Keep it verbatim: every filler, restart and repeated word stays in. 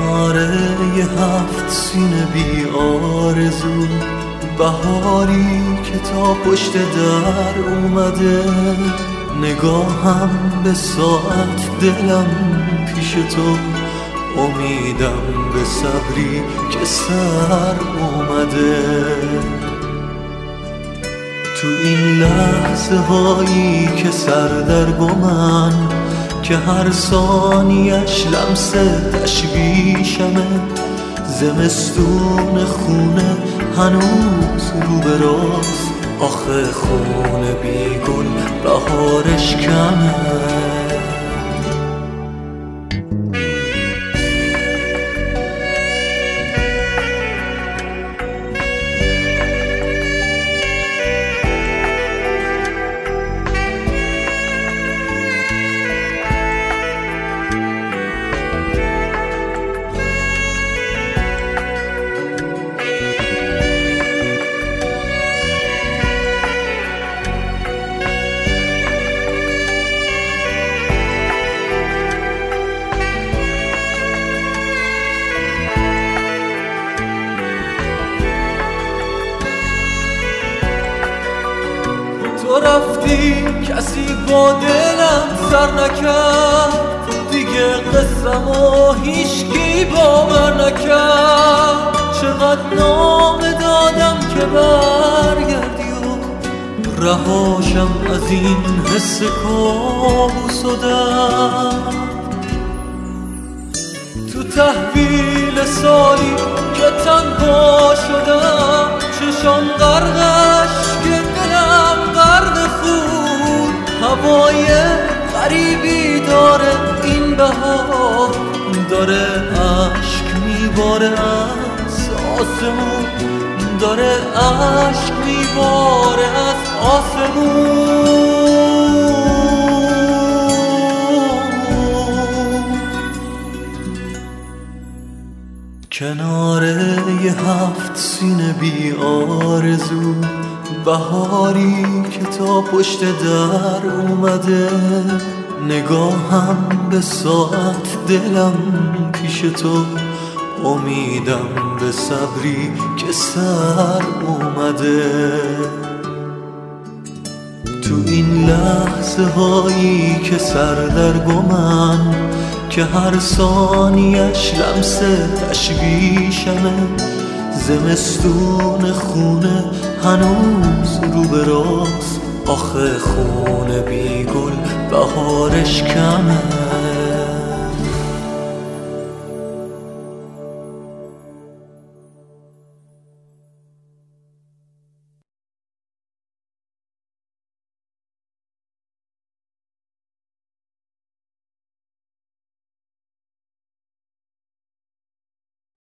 کناره یه هفت سینه بی آرزو، بهاری که تا پشت در اومده، نگاهم به ساعت دلم پیش تو، امیدم به صبری که سر اومده. تو این لحظه هایی که سردرگمن، که هر ثانیش لمس تشویشمه، زمستون خونه هنوز رو به راست، آخه خونه بی گل بهارش کمه. تو رفتی کسی با دلم سر نکرد، دیگه قصه‌مو هیچکی باور نکرد. چقدر نامه دادم که برگردی و رهاشم از این حس کابوس و درد. تو تحویل سالی که تنها شدم، چشام غرقش که دلم غرق خون، هوای غریبی داره این بهار، داره عشق میباره از آسمون، داره عشق میباره از آسمون. کناره یه هفت سینه بی آرزو، بهاری که تا پشت در اومده، نگاهم به ساعت دلم پیش تو، امیدم به صبری که سر اومده. تو این لحظه هایی که سردرگمن، که هر ثانیش لمس تشویشمه، زمستون خونه هنوز رو به راست، آخه خونه بی گل بهارش کمه.